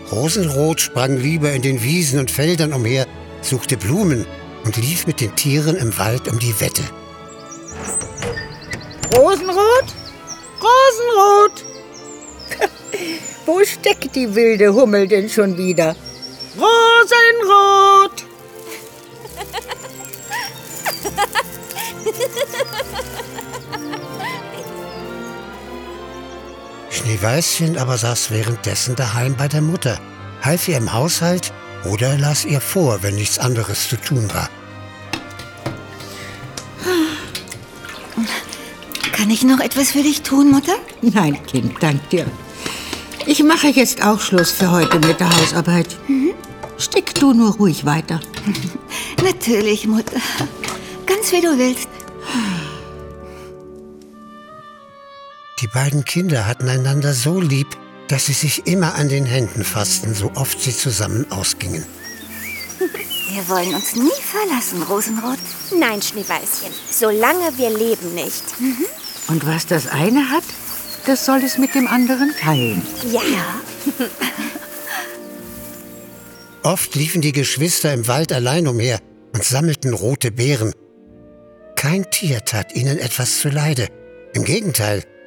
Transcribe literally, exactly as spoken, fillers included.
Rosenrot sprang lieber in den Wiesen und Feldern umher, suchte Blumen und lief mit den Tieren im Wald um die Wette. Rosenrot? Rosenrot! Wo steckt die wilde Hummel denn schon wieder? Rosenrot! Schneeweißchen aber saß währenddessen daheim bei der Mutter, half ihr im Haushalt oder las ihr vor, wenn nichts anderes zu tun war. Kann ich noch etwas für dich tun, Mutter? Nein, Kind, dank dir. Ich mache jetzt auch Schluss für heute mit der Hausarbeit. Mhm. Stick du nur ruhig weiter. Natürlich, Mutter. Ganz wie du willst. Die beiden Kinder hatten einander so lieb, dass sie sich immer an den Händen fassten, so oft sie zusammen ausgingen. Wir wollen uns nie verlassen, Rosenrot. Nein, Schneeweißchen, solange wir leben nicht. Mhm. Und was das eine hat, das soll es mit dem anderen teilen. Ja. Ja. Oft liefen die Geschwister im Wald allein umher und sammelten rote Beeren. Kein Tier tat ihnen etwas zuleide. Im Gegenteil,